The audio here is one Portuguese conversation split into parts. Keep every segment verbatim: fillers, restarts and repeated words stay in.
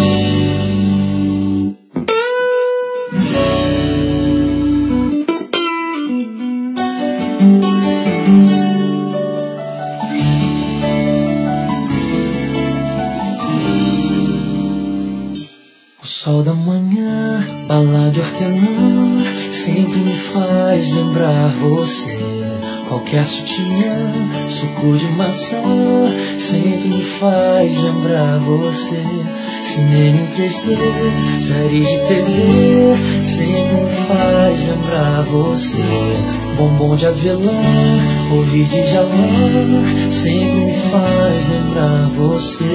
O sol da manhã, bala de hortelã, sempre me faz lembrar você. Qualquer sutiã, suco de maçã, sempre me faz lembrar você. Cinema em três D, séries de T V, sempre me faz lembrar você. Bombom de avelã, ouvir de jalã, sempre me faz lembrar você.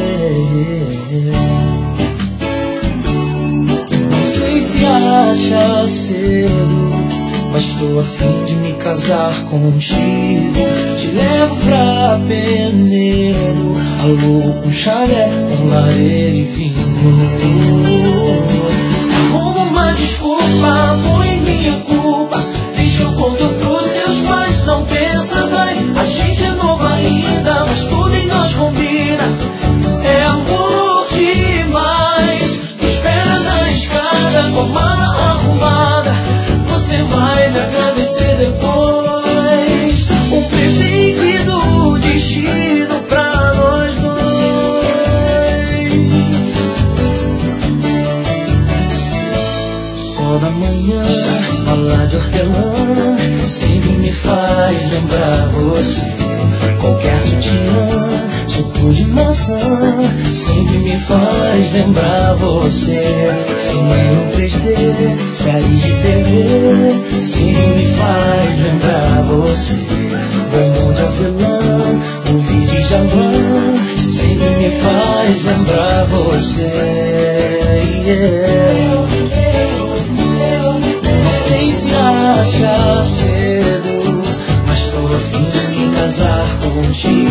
Não sei se acha cedo, mas estou a fim de me casar contigo. Te levo pra Penedo, alugo com chalé, com lareira e vinho. Arruma uma desculpa, põe minha culpa, deixa eu conto pros seus pais. Não pensa, vai, a gente é novo ainda, mas tudo em nós combina. É amor demais, me espera na escada com a mala arrumada. Você vai me agradecer depois. Um presente do destino pra nós dois. Sol da manhã, bala de hortelã, sempre me faz lembrar você. Qualquer sutiã, suco de maçã, sempre me faz lembrar você. Cinema em três D, séries de T V, sempre me faz lembrar você. Bombom de avelã, ouvir de jalã, sempre me faz lembrar você. Yeah. Não sei se acha cedo, mas estou a fim de me casar contigo.